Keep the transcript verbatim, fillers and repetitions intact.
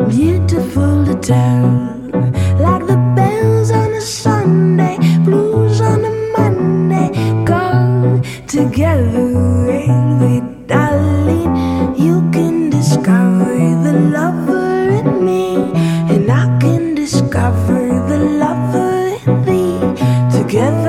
beautiful to tell. Like the bells on a Sunday, blues on a Monday, come together, baby, darling. You can discover the lover in me, and I can discover the lover in thee. Together